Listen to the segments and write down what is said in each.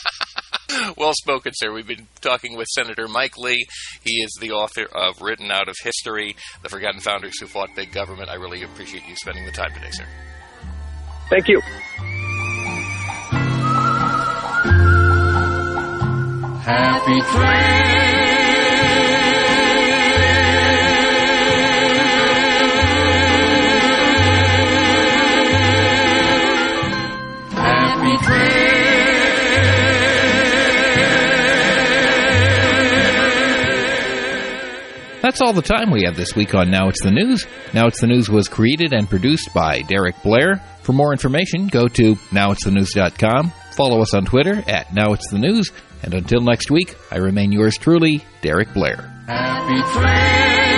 Well spoken, sir. We've been talking with Senator Mike Lee. He is the author of Written Out of History, The Forgotten Founders Who Fought Big Government. I really appreciate you spending the time today, sir. Thank you. Happy train. Happy train. That's all the time we have this week on Now It's the News. Now It's the News was created and produced by Derek Blair. For more information, go to nowitsthenews.com. Follow us on Twitter at NowIt'sTheNews. And until next week, I remain yours truly, Derek Blair. Happy train.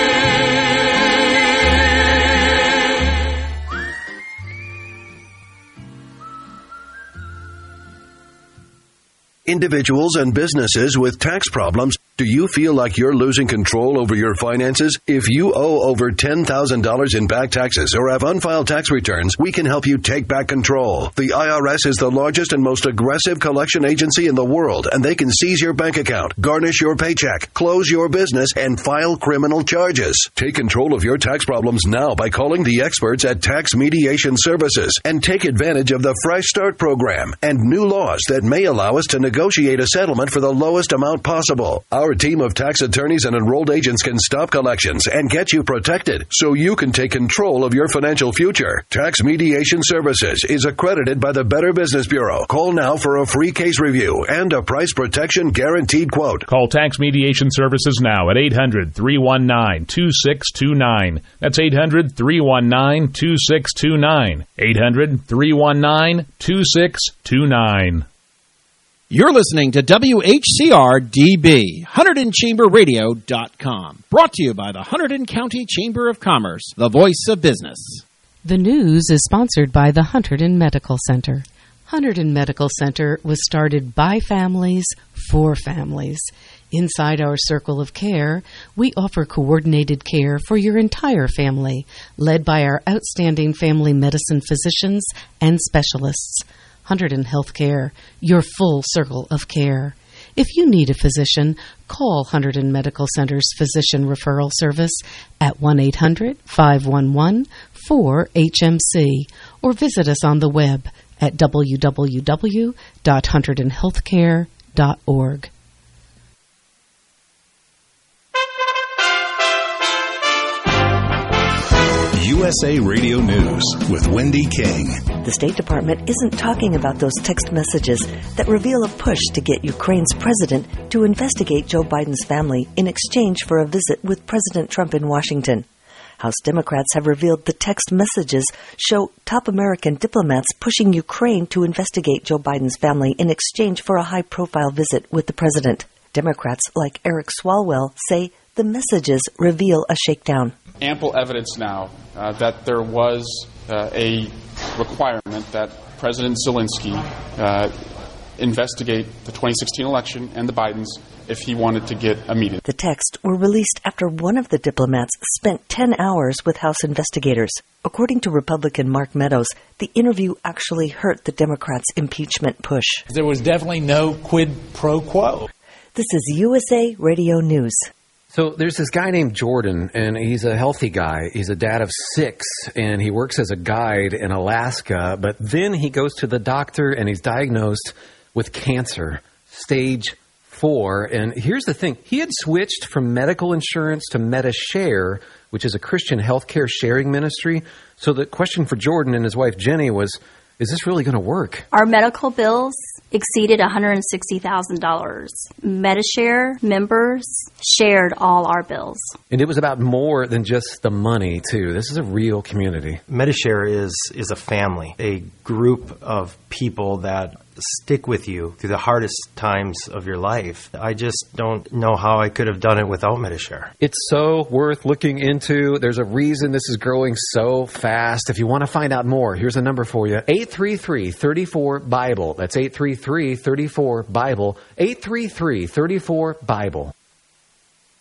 Individuals and businesses with tax problems, do you feel like you're losing control over your finances? If you owe over $10,000 in back taxes or have unfiled tax returns, we can help you take back control. The IRS is the largest and most aggressive collection agency in the world, and they can seize your bank account, garnish your paycheck, close your business, and file criminal charges. Take control of your tax problems now by calling the experts at Tax Mediation Services and take advantage of the Fresh Start program and new laws that may allow us to negotiate a settlement for the lowest amount possible. Our team of tax attorneys and enrolled agents can stop collections and get you protected so you can take control of your financial future. Tax Mediation Services is accredited by the Better Business Bureau. Call now for a free case review and a price protection guaranteed quote. Call Tax Mediation Services now at 800-319-2629. That's 800-319-2629. 800-319-2629. You're listening to WHCR-DB, HunterdonChamberRadio.com. Brought to you by the Hunterdon County Chamber of Commerce, the voice of business. The news is sponsored by the Hunterdon Medical Center. Hunterdon Medical Center was started by families for families. Inside our circle of care, we offer coordinated care for your entire family, led by our outstanding family medicine physicians and specialists. Hunterdon Healthcare, your full circle of care. If you need a physician, call Hunterdon Medical Center's Physician Referral Service at 1-800-511-4HMC or visit us on the web at www.hunterdonhealthcare.org. USA Radio News with Wendy King. The State Department isn't talking about those text messages that reveal a push to get Ukraine's president to investigate Joe Biden's family in exchange for a visit with President Trump in Washington. House Democrats have revealed the text messages show top American diplomats pushing Ukraine to investigate Joe Biden's family in exchange for a high-profile visit with the president. Democrats like Eric Swalwell say the messages reveal a shakedown. Ample evidence now that there was a requirement that President Zelensky investigate the 2016 election and the Bidens if he wanted to get a meeting. The texts were released after one of the diplomats spent 10 hours with House investigators. According to Republican Mark Meadows, the interview actually hurt the Democrats' impeachment push. There was definitely no quid pro quo. This is USA Radio News. So there's this guy named Jordan, and he's a healthy guy. He's a dad of 6, and he works as a guide in Alaska. But then he goes to the doctor, and he's diagnosed with cancer, stage 4. And here's the thing. He had switched from medical insurance to MediShare, which is a Christian healthcare sharing ministry. So the question for Jordan and his wife Jenny was, is this really going to work? Our medical bills exceeded $160,000. MediShare members shared all our bills. And it was about more than just the money, too. This is a real community. MediShare is a family, a group of people that stick with you through the hardest times of your life. I just don't know how I could have done it without MediShare. It's so worth looking into. There's a reason this is growing so fast. If you want to find out more, here's a number for you. 833-34-BIBLE. That's 833-34-BIBLE. 833-34-BIBLE.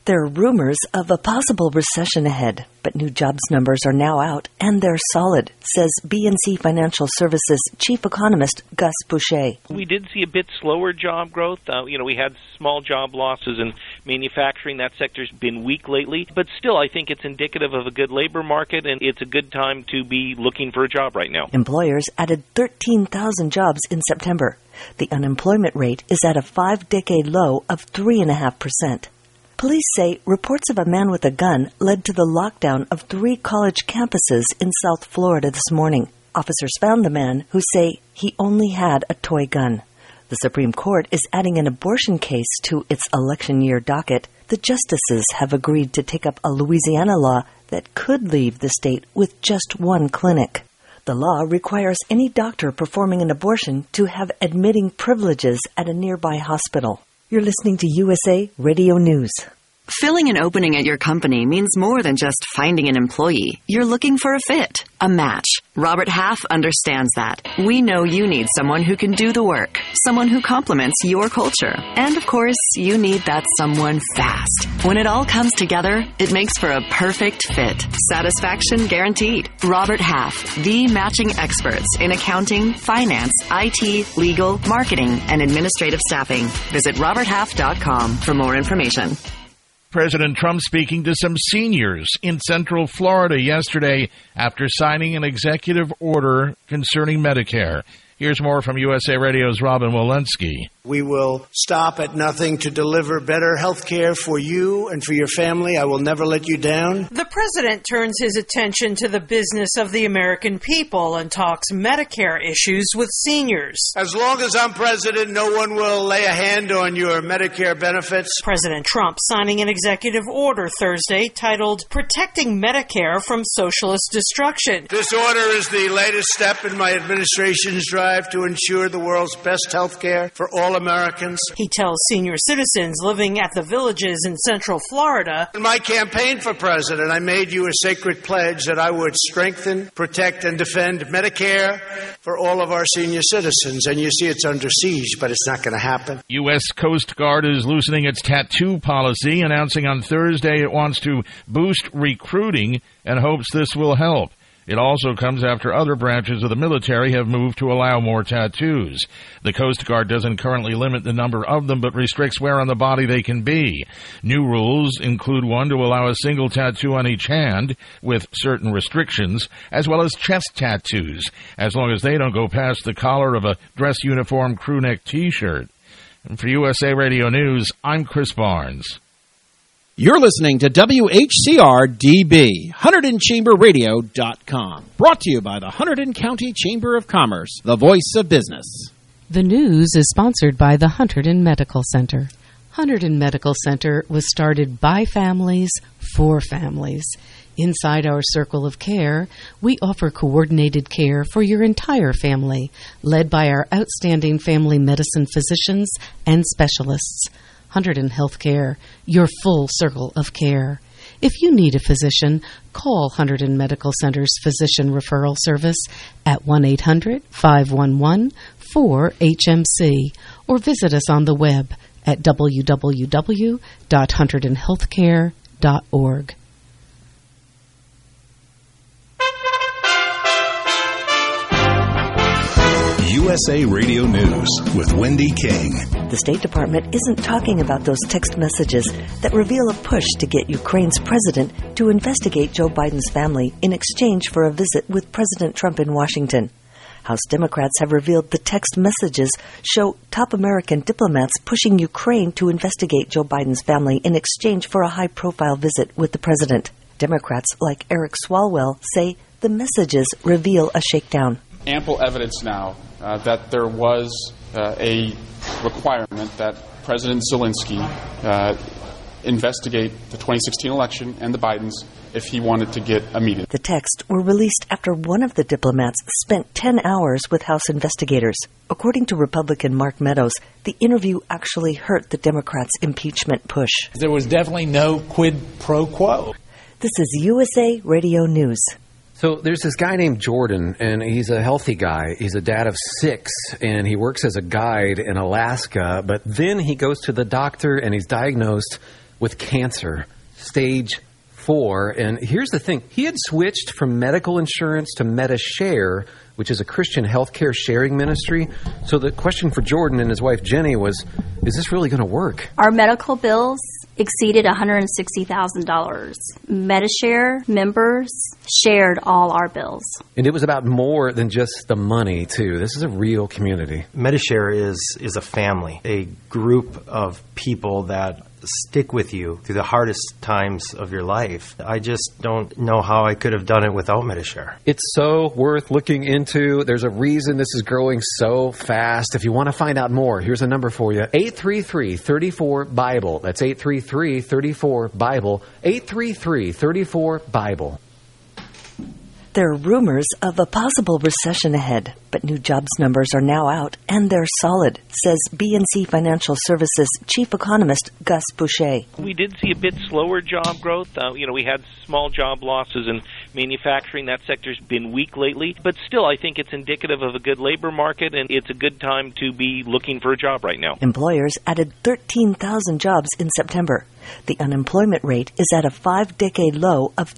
There are rumors of a possible recession ahead, but new jobs numbers are now out, and they're solid, says BNC Financial Services Chief Economist Gus Boucher. We did see a bit slower job growth. We had small job losses in manufacturing. That sector's been weak lately, but still I think it's indicative of a good labor market, and it's a good time to be looking for a job right now. Employers added 13,000 jobs in September. The unemployment rate is at a 5-decade low of 3.5%. Police say reports of a man with a gun led to the lockdown of 3 college campuses in South Florida this morning. Officers found the man, who say he only had a toy gun. The Supreme Court is adding an abortion case to its election year docket. The justices have agreed to take up a Louisiana law that could leave the state with just 1 clinic. The law requires any doctor performing an abortion to have admitting privileges at a nearby hospital. You're listening to USA Radio News. Filling an opening at your company means more than just finding an employee. You're looking for a fit, a match. Robert Half understands that. We know you need someone who can do the work, someone who complements your culture. And of course, you need that someone fast. When it all comes together, it makes for a perfect fit. Satisfaction guaranteed. Robert Half, the matching experts in accounting, finance, IT, legal, marketing, and administrative staffing. Visit roberthalf.com for more information. President Trump speaking to some seniors in Central Florida yesterday after signing an executive order concerning Medicare. Here's more from USA Radio's Robin Walensky. We will stop at nothing to deliver better health care for you and for your family. I will never let you down. The president turns his attention to the business of the American people and talks Medicare issues with seniors. As long as I'm president, no one will lay a hand on your Medicare benefits. President Trump signing an executive order Thursday titled Protecting Medicare from Socialist Destruction. This order is the latest step in my administration's drive to ensure the world's best health care for all Americans. He tells senior citizens living at the Villages in Central Florida. In my campaign for president, I made you a sacred pledge that I would strengthen, protect, and defend Medicare for all of our senior citizens. And you see it's under siege, but it's not going to happen. U.S. Coast Guard is loosening its tattoo policy, announcing on Thursday it wants to boost recruiting and hopes this will help. It also comes after other branches of the military have moved to allow more tattoos. The Coast Guard doesn't currently limit the number of them, but restricts where on the body they can be. New rules include one to allow a single tattoo on each hand, with certain restrictions, as well as chest tattoos, as long as they don't go past the collar of a dress uniform crew neck T-shirt. And for USA Radio News, I'm Chris Barnes. You're listening to WHCR-DB, HunterdonChamberRadio.com. Brought to you by the Hunterdon County Chamber of Commerce, the voice of business. The news is sponsored by the Hunterdon Medical Center. Hunterdon Medical Center was started by families for families. Inside our circle of care, we offer coordinated care for your entire family, led by our outstanding family medicine physicians and specialists. Hunterdon Healthcare, your full circle of care. If you need a physician, call Hunterdon Medical Center's Physician Referral Service at 1-800-511-4HMC or visit us on the web at www.hunterdonhealthcare.org. USA Radio News with Wendy King. The State Department isn't talking about those text messages that reveal a push to get Ukraine's president to investigate Joe Biden's family in exchange for a visit with President Trump in Washington. House Democrats have revealed the text messages show top American diplomats pushing Ukraine to investigate Joe Biden's family in exchange for a high-profile visit with the president. Democrats like Eric Swalwell say the messages reveal a shakedown. Ample evidence now that there was a requirement that President Zelensky investigate the 2016 election and the Bidens if he wanted to get a meeting. The texts were released after one of the diplomats spent 10 hours with House investigators. According to Republican Mark Meadows, the interview actually hurt the Democrats' impeachment push. There was definitely no quid pro quo. This is USA Radio News. So there's this guy named Jordan, and he's a healthy guy. He's a dad of 6, and he works as a guide in Alaska. But then he goes to the doctor, and he's diagnosed with cancer, stage 4. And here's the thing. He had switched from medical insurance to MediShare, which is a Christian healthcare sharing ministry. So the question for Jordan and his wife Jenny was, is this really going to work? Our medical bills exceeded $160,000. MediShare members shared all our bills. And it was about more than just the money, too. This is a real community. MediShare is a family, a group of people that stick with you through the hardest times of your life. I just don't know how I could have done it without MediShare. It's so worth looking into. There's a reason this is growing so fast. If you want to find out more, here's a number for you. 833-34-BIBLE. That's 833-34-BIBLE. 833-34-BIBLE. There are rumors of a possible recession ahead, but new jobs numbers are now out, and they're solid, says BNC Financial Services Chief Economist Gus Boucher. We did see a bit slower job growth. We had small job losses in manufacturing. That sector's been weak lately, but still I think it's indicative of a good labor market, and it's a good time to be looking for a job right now. Employers added 13,000 jobs in September. The unemployment rate is at a 5-decade low of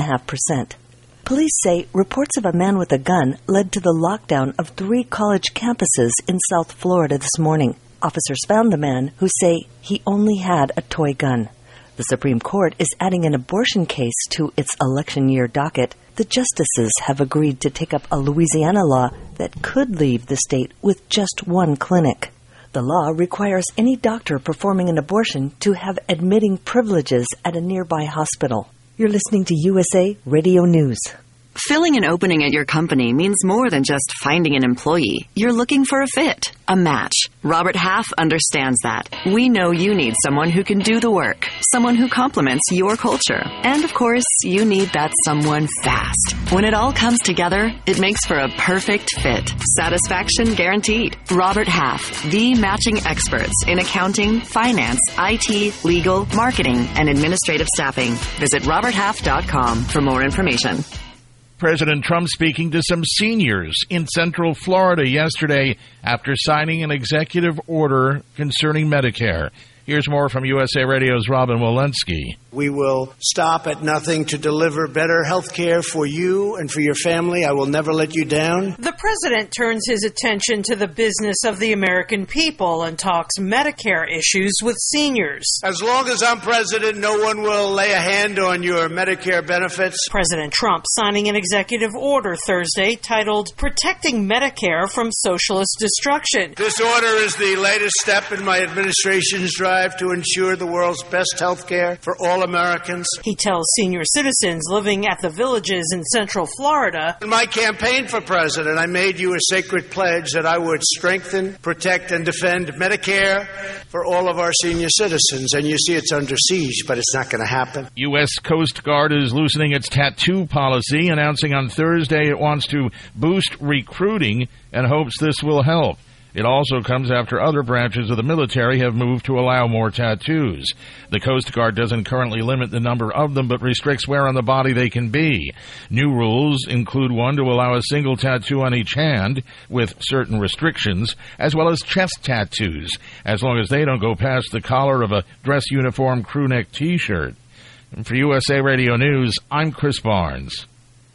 3.5%. Police say reports of a man with a gun led to the lockdown of 3 college campuses in South Florida this morning. Officers found the man, who say he only had a toy gun. The Supreme Court is adding an abortion case to its election year docket. The justices have agreed to take up a Louisiana law that could leave the state with just one clinic. The law requires any doctor performing an abortion to have admitting privileges at a nearby hospital. You're listening to USA Radio News. Filling an opening at your company means more than just finding an employee. You're looking for a fit, a match. Robert Half understands that. We know you need someone who can do the work, someone who complements your culture. And of course, you need that someone fast. When it all comes together, it makes for a perfect fit. Satisfaction guaranteed. Robert Half, the matching experts in accounting, finance, IT, legal, marketing, and administrative staffing. Visit roberthalf.com for more information. President Trump speaking to some seniors in Central Florida yesterday after signing an executive order concerning Medicare. Here's more from USA Radio's Robin Walensky. We will stop at nothing to deliver better health care for you and for your family. I will never let you down. The president turns his attention to the business of the American people and talks Medicare issues with seniors. As long as I'm president, no one will lay a hand on your Medicare benefits. President Trump signing an executive order Thursday titled Protecting Medicare from Socialist Destruction. This order is the latest step in my administration's drive to ensure the world's best health care for all Americans. He tells senior citizens living at the Villages in Central Florida, in my campaign for president, I made you a sacred pledge that I would strengthen, protect, and defend Medicare for all of our senior citizens. And you see it's under siege, but it's not going to happen. U.S. Coast Guard is loosening its tattoo policy, announcing on Thursday it wants to boost recruiting and hopes this will help. It also comes after other branches of the military have moved to allow more tattoos. The Coast Guard doesn't currently limit the number of them, but restricts where on the body they can be. New rules include one to allow a single tattoo on each hand, with certain restrictions, as well as chest tattoos, as long as they don't go past the collar of a dress uniform crew neck T-shirt. And for USA Radio News, I'm Chris Barnes.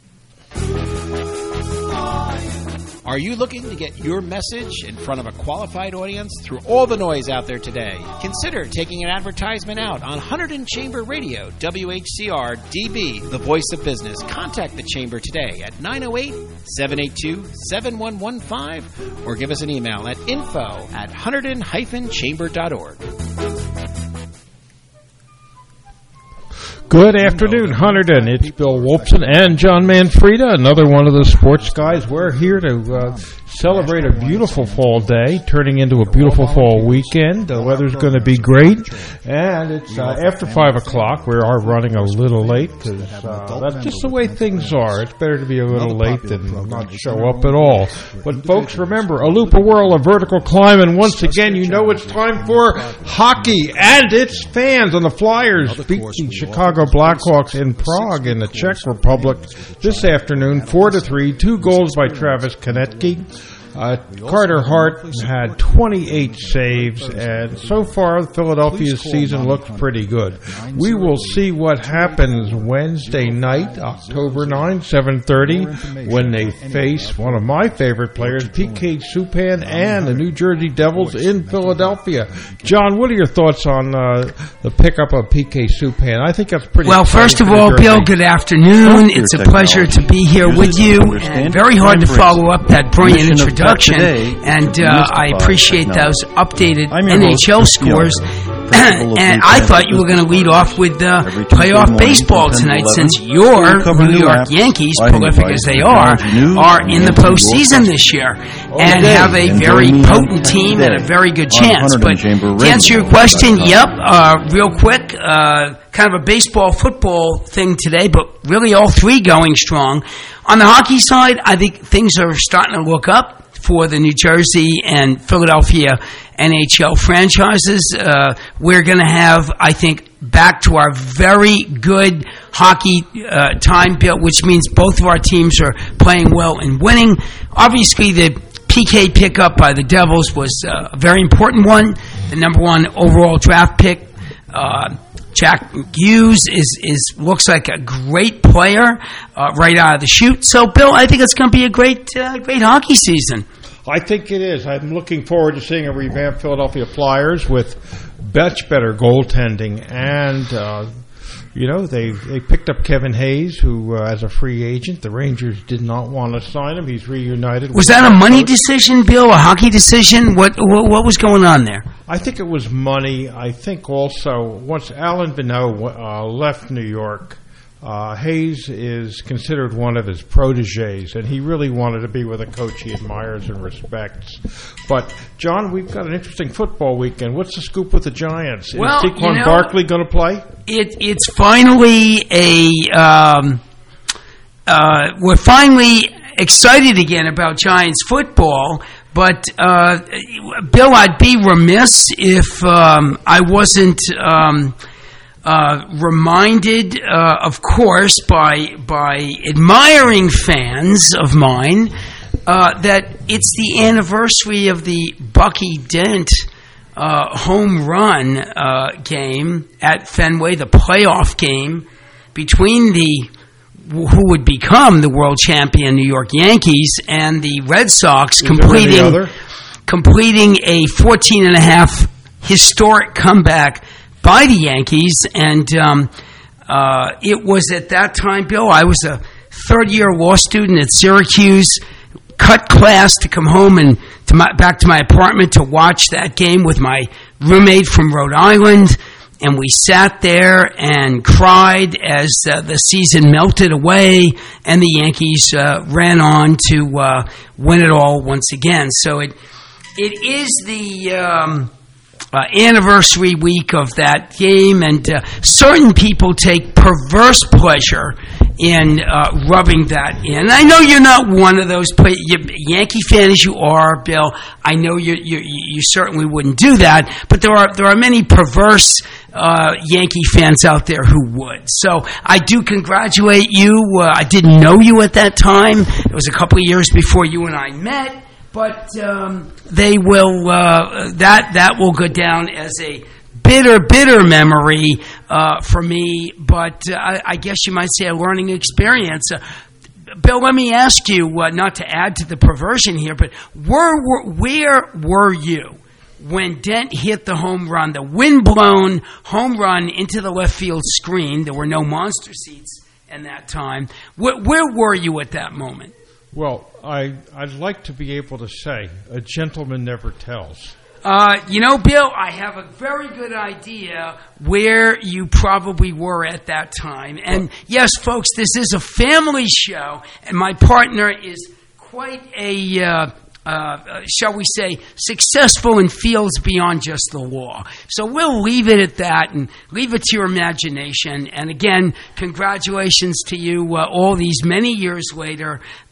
Are you looking to get your message in front of a qualified audience through all the noise out there today? Consider taking an advertisement out on Hunterdon Chamber Radio, WHCR DB, the voice of business. Contact the Chamber today at 908-782-7115 or give us an email at info@hunterdon-chamber.org. Good afternoon, Hunterdon. It's Bill Wolfson and John Manfreda, another one of the sports guys. We're here to celebrate a beautiful fall day, turning into a beautiful fall weekend. The weather's going to be great, and it's after 5 o'clock. We are running a little late because that's just the way things are. It's better to be a little late than not show up at all. But folks, remember, a loop, a whirl, a vertical climb, and once again, you know it's time for hockey and its fans on the Flyers beat the Chicago Blackhawks in Prague in the Czech Republic this afternoon, 4-3, 2 goals by Travis Konecny. Carter Hart had 28 saves, and so far Philadelphia's season looks pretty good. We will see what happens Wednesday night, October 9, 7:30, when they face one of my favorite players, P.K. Subban, and the New Jersey Devils in Philadelphia. John, what are your thoughts on the pickup of P.K. Subban? I think that's pretty well. First of all, Bill, good afternoon. It's a pleasure to be here with you, and very hard to follow up that brilliant introduction. And I appreciate those updated NHL scores. And I thought you were going to lead off with playoff baseball tonight, since your New York Yankees, prolific as they are in the postseason this year and have a very potent team and a very good chance. But to answer your question, real quick, kind of a baseball-football thing today, but really all three going strong. On the hockey side, I think things are starting to look up for the New Jersey and Philadelphia NHL franchises. We're going to have, I think, back to our very good hockey time, Bill, which means both of our teams are playing well and winning. Obviously, the PK pickup by the Devils was a very important one. The number one overall draft pick, Jack Hughes, looks like a great player right out of the chute. So, Bill, I think it's going to be a great hockey season. I think it is. I'm looking forward to seeing a revamped Philadelphia Flyers with much better goaltending. And, they picked up Kevin Hayes, who, as a free agent, the Rangers did not want to sign him. He's reunited. Was that a money decision, Bill, a hockey decision? What was going on there? I think it was money. I think also once Alan Bonneau left New York, Hayes is considered one of his proteges, and he really wanted to be with a coach he admires and respects. But, John, we've got an interesting football weekend. What's the scoop with the Giants? Is Saquon Barkley going to play? It's finally we're finally excited again about Giants football. But, Bill, I'd be remiss if I wasn't reminded, of course, by admiring fans of mine, that it's the anniversary of the Bucky Dent home run game at Fenway, the playoff game between who would become the world champion New York Yankees and the Red Sox, completing a 14.5 historic comeback by the Yankees. And it was at that time, Bill, I was a third-year law student at Syracuse, cut class to come home and back to my apartment to watch that game with my roommate from Rhode Island. And we sat there and cried as the season melted away and the Yankees ran on to win it all once again. So it is the anniversary week of that game, and certain people take perverse pleasure in rubbing that in. I know you're not one of those Yankee fan as you are, Bill. I know you certainly wouldn't do that, but there are many perverse Yankee fans out there who would. So I do congratulate you. I didn't know you at that time. It was a couple of years before you and I met. But they will that will go down as a bitter memory for me. But I guess you might say a learning experience. Bill, let me ask you, not to add to the perversion here, but where were you when Dent hit the home run, the wind-blown home run into the left field screen? There were no monster seats in that time. Where were you at that moment? Well, I'd like to be able to say, a gentleman never tells. Bill, I have a very good idea where you probably were at that time. And yes, folks, this is a family show, and my partner is quite a shall we say, successful in fields beyond just the law. So we'll leave it at that and leave it to your imagination. And again, congratulations to you all these many years later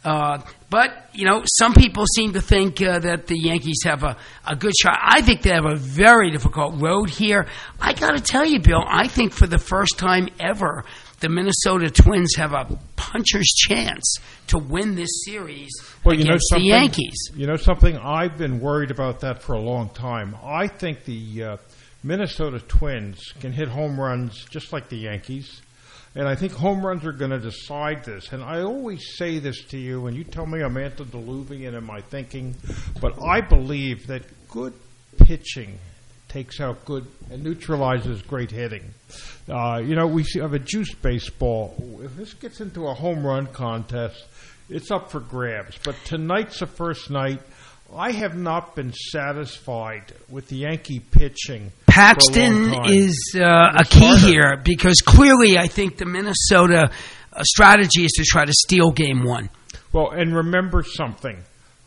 But, some people seem to think that the Yankees have a good shot. I think they have a very difficult road here. I got to tell you, Bill, I think for the first time ever, the Minnesota Twins have a puncher's chance to win this series against the Yankees. You know something? I've been worried about that for a long time. I think the Minnesota Twins can hit home runs just like the Yankees. And I think home runs are going to decide this. And I always say this to you, and you tell me I'm antediluvian in my thinking, but I believe that good pitching takes out good and neutralizes great hitting. We have a juice baseball. If this gets into a home run contest, it's up for grabs. But tonight's the first night. I have not been satisfied with the Yankee pitching. Paxton is a key here because clearly I think the Minnesota strategy is to try to steal game one. Well, and remember something.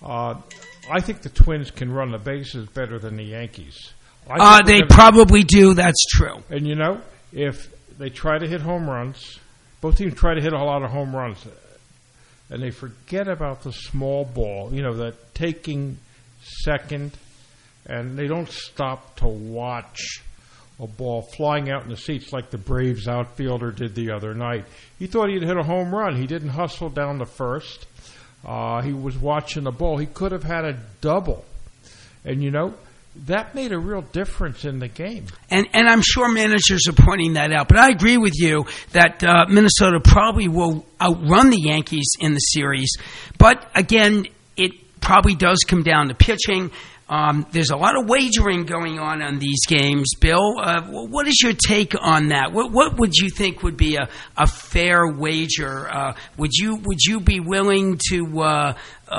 I think the Twins can run the bases better than the Yankees. They probably do. That's true. And, if they try to hit home runs, both teams try to hit a lot of home runs, and they forget about the small ball, that taking second, and they don't stop to watch a ball flying out in the seats like the Braves outfielder did the other night. He thought he'd hit a home run. He didn't hustle down the first. He was watching the ball. He could have had a double. And, that made a real difference in the game. And I'm sure managers are pointing that out. But I agree with you that Minnesota probably will outrun the Yankees in the series. But, again, it probably does come down to pitching. There's a lot of wagering going on these games. Bill, what is your take on that? What would you think would be a fair wager? Would you be willing to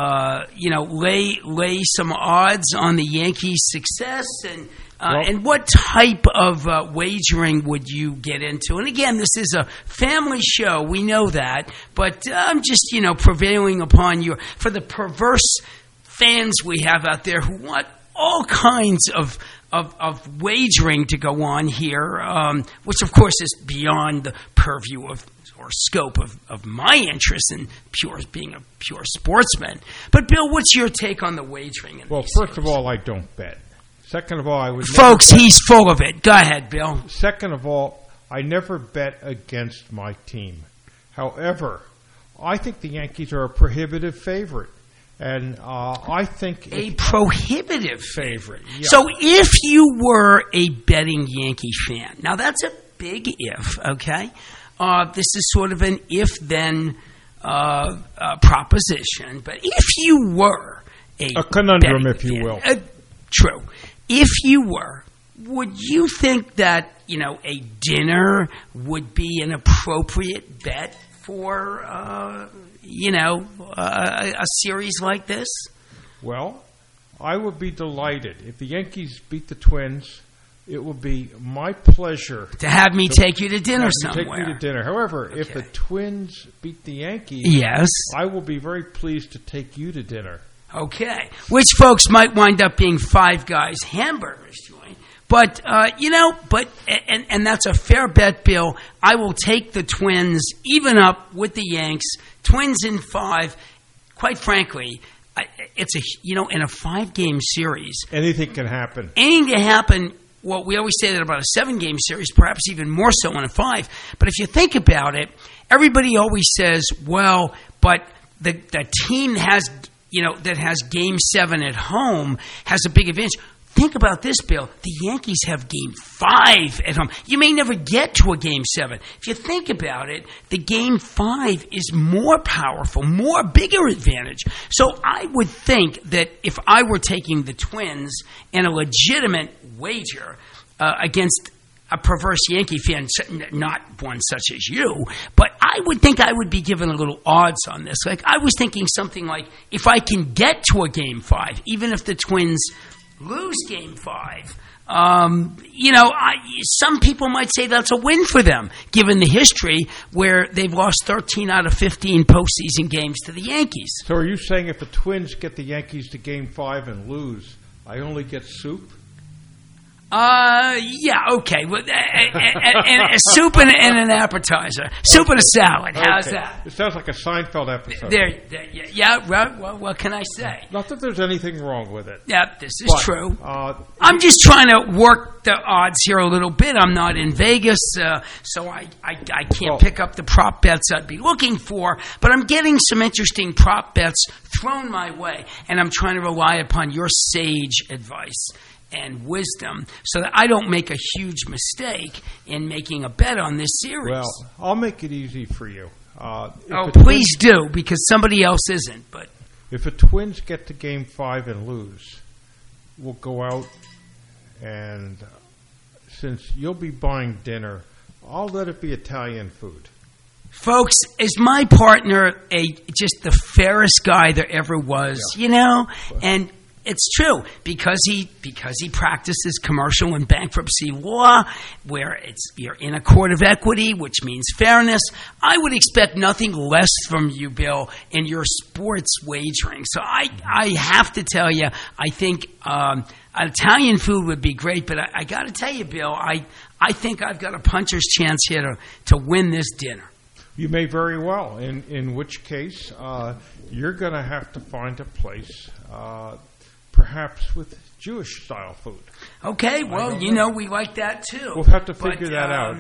lay some odds on the Yankees' success and what type of wagering would you get into? And again, this is a family show. We know that, but I'm just prevailing upon for the perverse fans we have out there who want all kinds of wagering to go on here, which of course is beyond the purview or scope of my interest in being a pure sportsman. But Bill, what's your take on the wagering? Well, first of all, I don't bet. Second of all, I would folks, he's full of it. Go ahead, Bill. Second of all, I never bet against my team. However, I think the Yankees are a prohibitive favorite. And I think a prohibitive favorite. Yeah. So if you were a betting Yankee fan, now that's a big if, okay? This is sort of an if-then proposition. But if you were a conundrum, if you will. True. If you were, would you think that, a dinner would be an appropriate bet for a series like this? Well, I would be delighted. If the Yankees beat the Twins, it would be my pleasure to have me take you to dinner somewhere. Take me to dinner. However, if the Twins beat the Yankees, yes, I will be very pleased to take you to dinner. Okay. Which, folks, might wind up being Five Guys hamburgers joint. But, and that's a fair bet, Bill. I will take the Twins even up with the Yanks. Twins in 5. Quite frankly, it's in a 5-game series. Anything can happen. Anything can happen. Well, we always say that about a 7-game series, perhaps even more so in a 5. But if you think about it, everybody always says, well, but the team that has Game 7 at home has a big advantage. Think about this, Bill. The Yankees have Game 5 at home. You may never get to a Game 7. If you think about it, the Game 5 is more powerful, bigger advantage. So I would think that if I were taking the Twins and a legitimate wager against a perverse Yankee fan, not one such as you, but I would think I would be given a little odds on this. Like I was thinking something like, if I can get to a Game 5, even if the Twins lose Game 5, some people might say that's a win for them, given the history where they've lost 13 out of 15 postseason games to the Yankees. So are you saying if the Twins get the Yankees to Game 5 and lose, I only get soup? Yeah, okay. Well, and a soup and an appetizer. Soup and a salad. How's that? It sounds like a Seinfeld episode. Yeah, right. Well, what can I say? Not that there's anything wrong with it. Yeah, this is true. I'm just trying to work the odds here a little bit. I'm not in Vegas, so I can't pick up the prop bets I'd be looking for, but I'm getting some interesting prop bets thrown my way, and I'm trying to rely upon your sage advice and wisdom so that I don't make a huge mistake in making a bet on this series. Well, I'll make it easy for you. Please do, because somebody else isn't. But if the Twins get to Game 5 and lose, we'll go out, and since you'll be buying dinner, I'll let it be Italian food. Folks, is my partner just the fairest guy there ever was, And it's true because he practices commercial and bankruptcy law, where you're in a court of equity, which means fairness. I would expect nothing less from you, Bill, in your sports wagering. So I have to tell you, I think Italian food would be great, but I got to tell you, Bill, I think I've got a puncher's chance here to win this dinner. You may very well, in which case you're going to have to find a place perhaps with Jewish-style food. Okay, well, we like that too. We'll have to figure that out.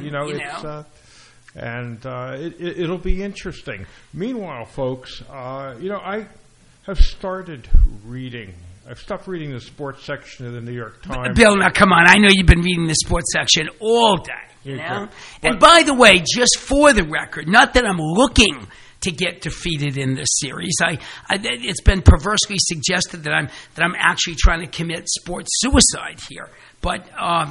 It'll be interesting. Meanwhile, folks, I have started reading. I've stopped reading the sports section of the New York Times. Bill, now come on. I know you've been reading the sports section all day. And by the way, just for the record, not that I'm looking to get defeated in this series. It's been perversely suggested that I'm actually trying to commit sports suicide here. But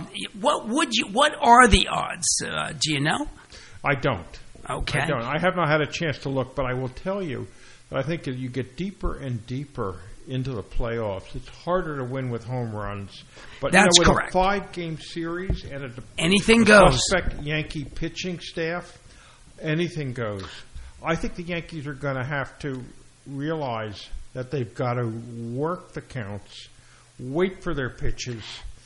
what are the odds? Do you know? I don't. Okay. I don't. I have not had a chance to look, but I will tell you that I think as you get deeper and deeper into the playoffs, it's harder to win with home runs. But that's with correct. A 5-game series and anything goes. Suspect Yankee pitching staff, anything goes. I think the Yankees are going to have to realize that they've got to work the counts, wait for their pitches,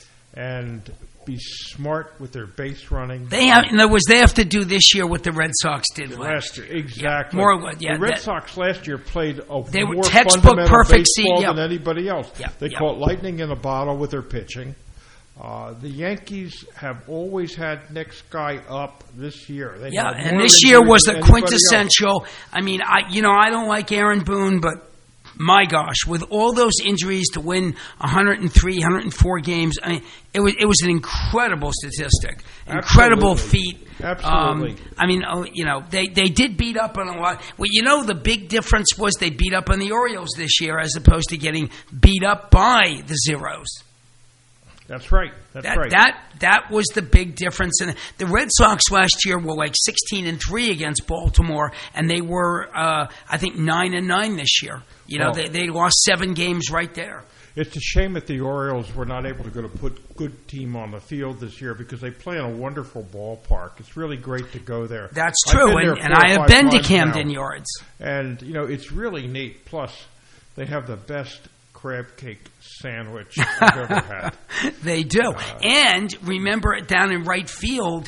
and be smart with their base running. In other words, they have to do this year what the Red Sox did last year. Exactly. The Red Sox last year played they more were textbook perfect baseball than anybody else. They caught lightning in a bottle with their pitching. The Yankees have always had next guy up this year. And this year was a quintessential. I mean, I don't like Aaron Boone, but my gosh, with all those injuries to win 103, 104 games, I mean, it was an incredible statistic, incredible feat. Absolutely. They did beat up on a lot. Well, the big difference was they beat up on the Orioles this year as opposed to getting beat up by the Zeros. That's right. That was the big difference. And the Red Sox last year were like 16-3 against Baltimore, and they were, I think, 9-9 this year. They lost 7 games right there. It's a shame that the Orioles were not able to put good team on the field this year because they play in a wonderful ballpark. It's really great to go there. That's true, and I have been to Camden Yards. And, it's really neat. Plus, they have the best crab cake sandwich I've ever had. They do. And remember, down in right field,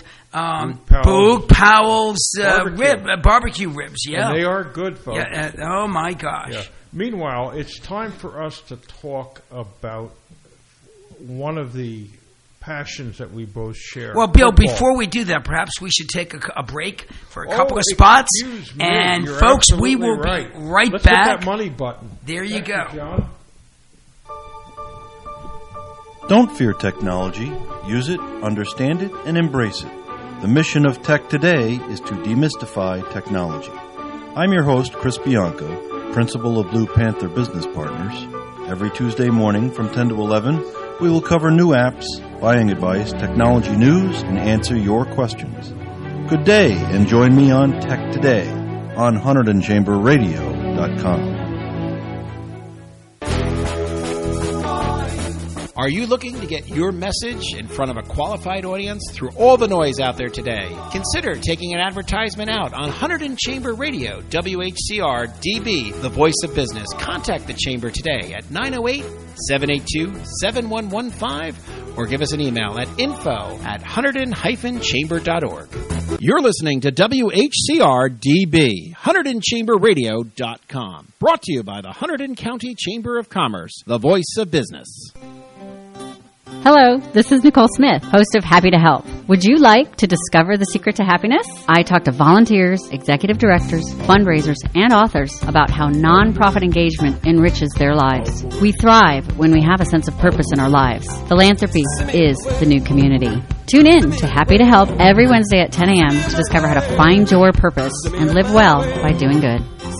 Boog Powell's barbecue ribs. Yeah, and they are good, folks. Yeah, oh my gosh. Yeah. Meanwhile, it's time for us to talk about one of the passions that we both share. Well, Bill, before we do that, perhaps we should take a break for a couple of spots. And folks, we will be right Let's back. Hit that money button. There you go. John. Don't fear technology. Use it, understand it, and embrace it. The mission of Tech Today is to demystify technology. I'm your host, Chris Bianco, principal of Blue Panther Business Partners. Every Tuesday morning from 10 to 11, we will cover new apps, buying advice, technology news, and answer your questions. Good day, and join me on Tech Today on HunterdonChamberRadio.com. Are you looking to get your message in front of a qualified audience through all the noise out there today? Consider taking an advertisement out on Hunterdon Chamber Radio, WHCR DB, the voice of business. Contact the Chamber today at 908-782-7115 or give us an email at info@hunterdon-chamber.org. You're listening to WHCR-DB, HunterdonChamberRadio.com. Brought to you by the Hunterdon County Chamber of Commerce, the voice of business. Hello, this is Nicole Smith, host of Happy to Help. Would you like to discover the secret to happiness? I talk to volunteers, executive directors, fundraisers, and authors about how nonprofit engagement enriches their lives. We thrive when we have a sense of purpose in our lives. Philanthropy is the new community. Tune in to Happy to Help every Wednesday at 10 a.m. to discover how to find your purpose and live well by doing good.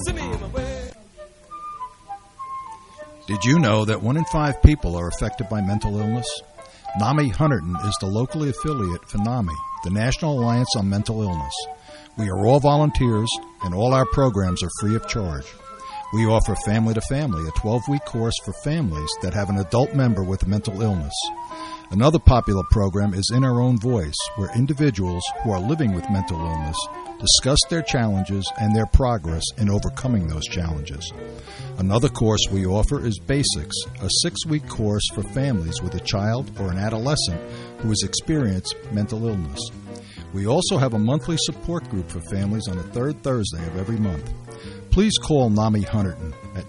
Did you know that 1 in 5 people are affected by mental illness? NAMI Hunterdon is the locally affiliate for NAMI, the National Alliance on Mental Illness. We are all volunteers, and all our programs are free of charge. We offer Family to Family, a 12-week course for families that have an adult member with a mental illness. Another popular program is In Our Own Voice, where individuals who are living with mental illness discuss their challenges and their progress in overcoming those challenges. Another course we offer is Basics, a 6-week course for families with a child or an adolescent who has experienced mental illness. We also have a monthly support group for families on the third Thursday of every month. Please call NAMI Hunterdon at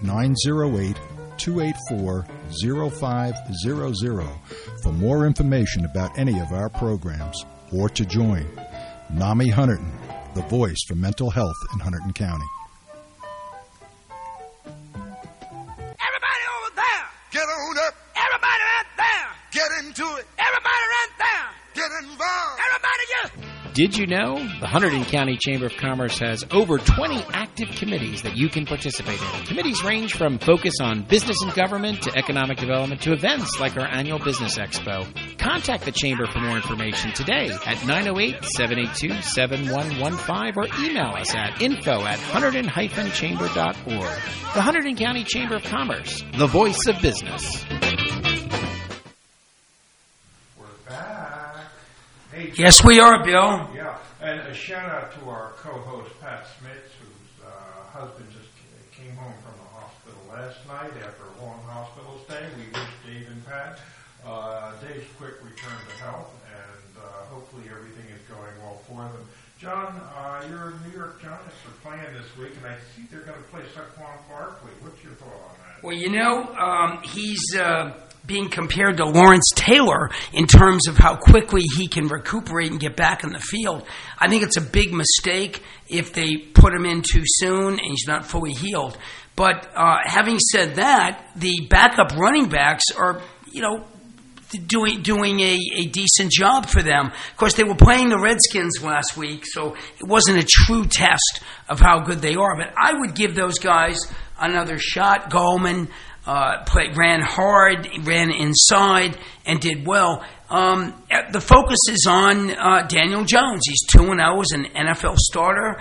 908-284-0500 for more information about any of our programs or to join. NAMI Hunterdon, the voice for mental health in Hunterdon County. Everybody over there, get on up. Everybody right there, get into it. Everybody right there, get involved. Everybody just... Did you know the Hunterdon County Chamber of Commerce has over 20 active committees that you can participate in? Committees range from focus on business and government to economic development to events like our annual Business Expo. Contact the Chamber for more information today at 908-782-7115 or email us at info@hunterdon-chamber.org. The Hunterdon County Chamber of Commerce, the voice of business. Yes, we are, Bill. Yeah, and a shout-out to our co-host, Pat Smits, whose husband just came home from the hospital last night after a long hospital stay. We wish Dave and Pat Dave's quick return to health, and hopefully everything is going well for them. John, your New York Giants are playing this week, and I see they're going to play Saquon Barkley. What's your thought on that? Well, you know, he's being compared to Lawrence Taylor in terms of how quickly he can recuperate and get back in the field. I think it's a big mistake if they put him in too soon and he's not fully healed. But having said that, the backup running backs are, you know, doing a decent job for them. Of course, they were playing the Redskins last week, so it wasn't a true test of how good they are. But I would give those guys another shot. Goldman ran hard, ran inside, and did well. The focus is on Daniel Jones. He's 2-0 as an NFL starter.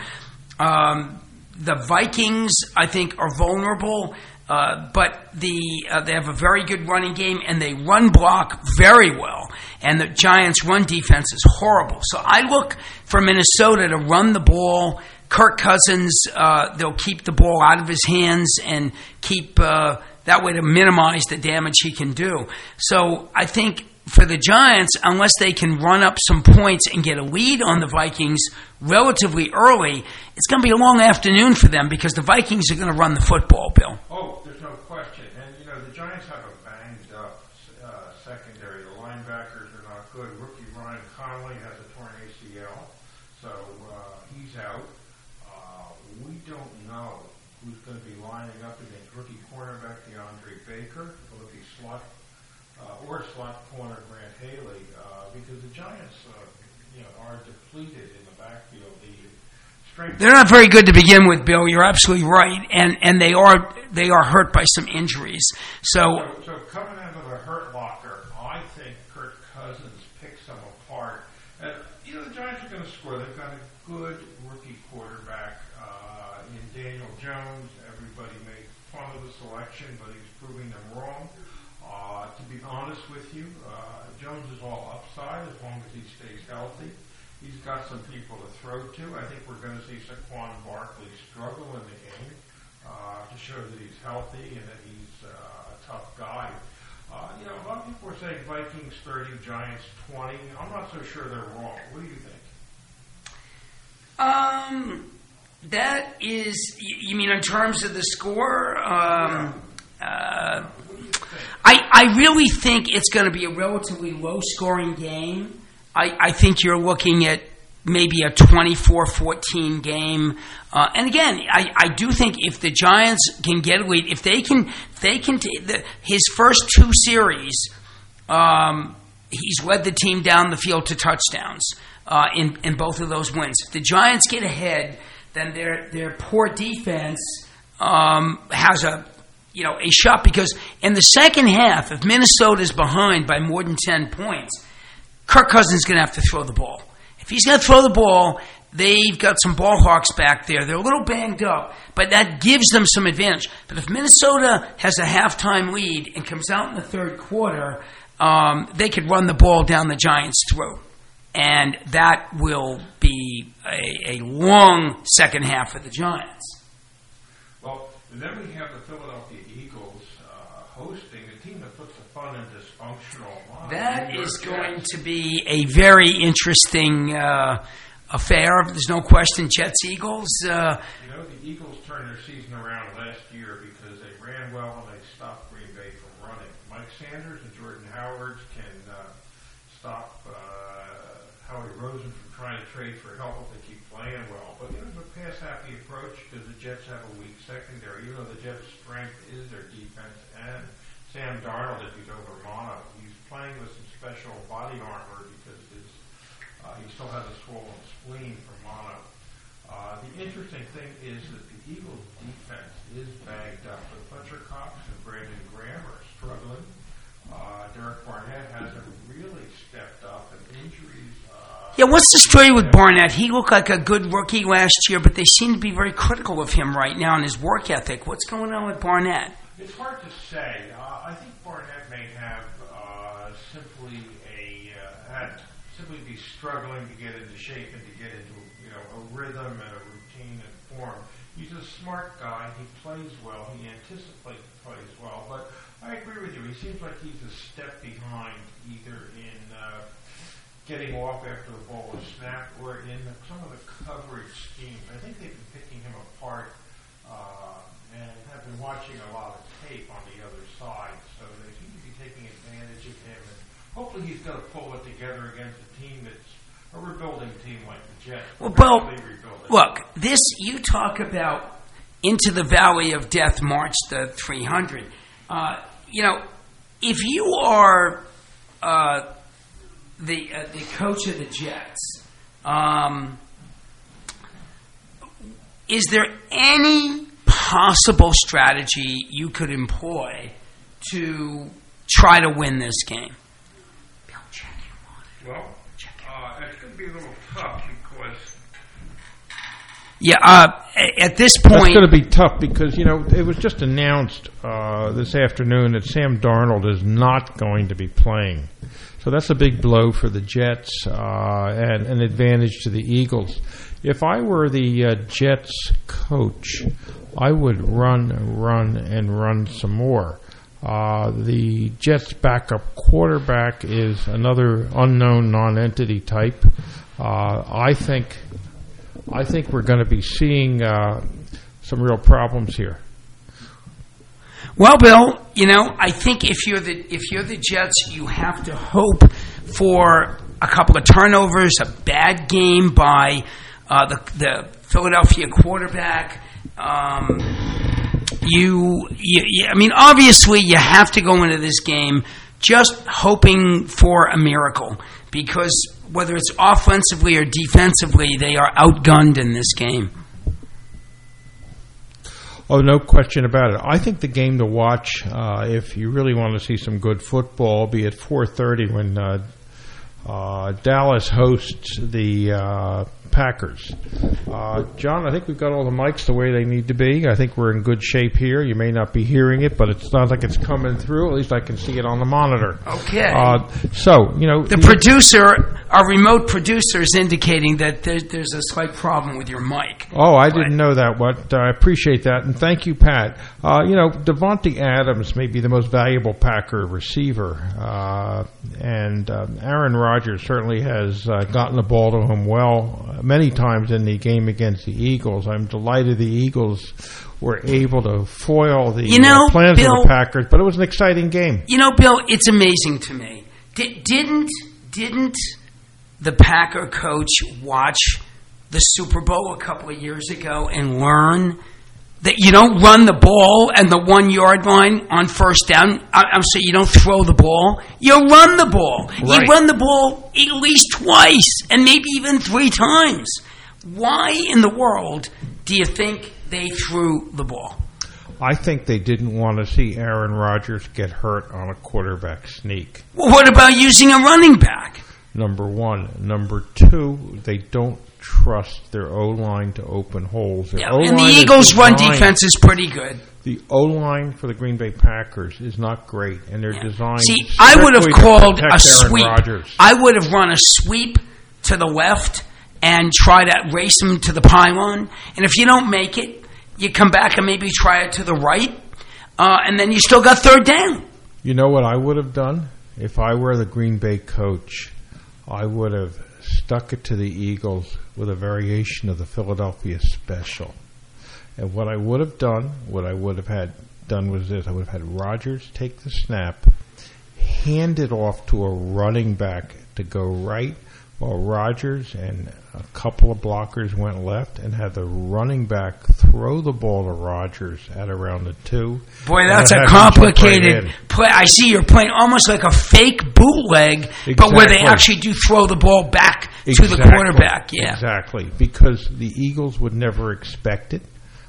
The Vikings, I think, are vulnerable, but they have a very good running game, and they run block very well. And the Giants' run defense is horrible. So I look for Minnesota to run the ball. Kirk Cousins, they'll keep the ball out of his hands and keep that way to minimize the damage he can do. So I think for the Giants, unless they can run up some points and get a lead on the Vikings relatively early, it's going to be a long afternoon for them because the Vikings are going to run the football, Bill. Oh, there's no question. And, you know, the Giants have a banged-up secondary. The linebackers are not good. Rookie Ryan Connolly has a torn ACL, so he's out. We don't know who's going to be lining up against rookie cornerback DeAndre Baker, rookie slot corner Grant Haley, because the Giants, are depleted in the backfield. They're not very good to begin with, Bill. You're absolutely right, and they are hurt by some injuries. So coming out of the hurt locker, I think Kirk Cousins picks them apart. And the Giants are going to score. They've got a good rookie quarterback in Daniel Jones. Everybody made fun of the selection, but he's proving them wrong. To be honest with you, Jones is all upside as long as he stays healthy. He's got some people to throw to. I think we're going to see Saquon Barkley struggle in the game to show that he's healthy and that he's a tough guy. A lot of people are saying Vikings 30, Giants 20. I'm not so sure they're wrong. What do you think? That is, you mean in terms of the score? I really think it's going to be a relatively low-scoring game. I think you're looking at maybe a 24-14 game. And again, I do think if the Giants can get a lead, if they can his first two series, he's led the team down the field to touchdowns in both of those wins. If the Giants get ahead, then their poor defense has a shot, because in the second half, if Minnesota's behind by more than 10 points, Kirk Cousins is going to have to throw the ball. If he's going to throw the ball, they've got some ball hawks back there. They're a little banged up, but that gives them some advantage. But if Minnesota has a halftime lead and comes out in the third quarter, they could run the ball down the Giants' throat. And that will be a long second half for the Giants. Well, and then we have the Philadelphia Eagles hosting a team that puts a fun and dysfunctional line. That is going to be a very interesting affair. There's no question. Jets-Eagles. The Eagles turned their season around last year because they ran well and they stopped Green Bay from running. Mike Sanders and Jordan Howard can stop Howie Rosen from trying to trade for help if they keep playing well. But there's a pass-happy approach because the Jets have a weak secondary. Even though the Jets' strength is their defense, and Sam Darnold, if he's over mono, he's playing with some special body armor because he still has a swollen spleen from mono. The interesting thing is that the Eagles' defense is bagged up. But Fletcher Cox and Brandon Graham are struggling. Derek Barnett hasn't really stepped up, and injuries. Yeah, what's the story with Barnett? He looked like a good rookie last year, but they seem to be very critical of him right now and his work ethic. What's going on with Barnett? It's hard to say. I think Barnett may have simply be struggling to get into shape and to get into a rhythm and a routine and form. He's a smart guy. He plays well. He anticipates plays well. But I agree with you. He seems like he's a step behind either in getting off after the ball is snapped or in some of the coverage schemes. I think they've been picking him apart and have been watching a lot of tape on the other side. So they seem to be taking advantage of him. And hopefully he's going to pull it together against a team that's a rebuilding team like the Jets. Well, Bill, look, you talk about into the valley of death, march the 300. If you are the coach of the Jets, is there any possible strategy you could employ to try to win this game? Well, it's going to be a little tough because... Yeah, at this point... That's going to be tough because, it was just announced this afternoon that Sam Darnold is not going to be playing. So that's a big blow for the Jets and an advantage to the Eagles. If I were the Jets coach, I would run some more. The Jets' backup quarterback is another unknown non-entity type. I think we're going to be seeing some real problems here. Well, Bill, I think if you're the Jets, you have to hope for a couple of turnovers, a bad game by the Philadelphia quarterback. Obviously, you have to go into this game just hoping for a miracle, because whether it's offensively or defensively, they are outgunned in this game. Oh, no question about it. I think the game to watch, if you really want to see some good football, will be at 4:30 when Dallas hosts the Packers. John, I think we've got all the mics the way they need to be. I think we're in good shape here. You may not be hearing it, but it sounds like it's coming through. At least I can see it on the monitor. Okay. The producer our remote producer is indicating that there's a slight problem with your mic. Oh, I didn't know that. But I appreciate that, and thank you, Pat. Devontae Adams may be the most valuable Packer receiver, and Aaron Rodgers certainly has gotten the ball to him well many times in the game against the Eagles. I'm delighted the Eagles were able to foil the plans Bill, of the Packers, but it was an exciting game. Bill, it's amazing to me. Didn't the Packer coach watch the Super Bowl a couple of years ago and learn that you don't run the ball and the 1 yard line on first down? I'm saying you don't throw the ball. You run the ball. Right. You run the ball at least twice and maybe even 3 times. Why in the world do you think they threw the ball? I think they didn't want to see Aaron Rodgers get hurt on a quarterback sneak. Well, what about using a running back? Number one. Number two, they don't trust their O-line to open holes. And the Eagles' run defense is pretty good. The O-line for the Green Bay Packers is not great, and they're designed. See, I would have called a sweep. Rodgers. I would have run a sweep to the left and try to race them to the pylon. And if you don't make it, you come back and maybe try it to the right, and then you still got third down. You know what I would have done? If I were the Green Bay coach, I would have stuck it to the Eagles with a variation of the Philadelphia special. And what I would have done was this. I would have had Rodgers take the snap, hand it off to a running back to go right, while Rodgers and a couple of blockers went left, and had the running back throw the ball to Rodgers at around the 2. Boy, that's a complicated play. I see you're playing almost like a fake bootleg, but where they actually do throw the ball back to the quarterback. Yeah, exactly, because the Eagles would never expect it.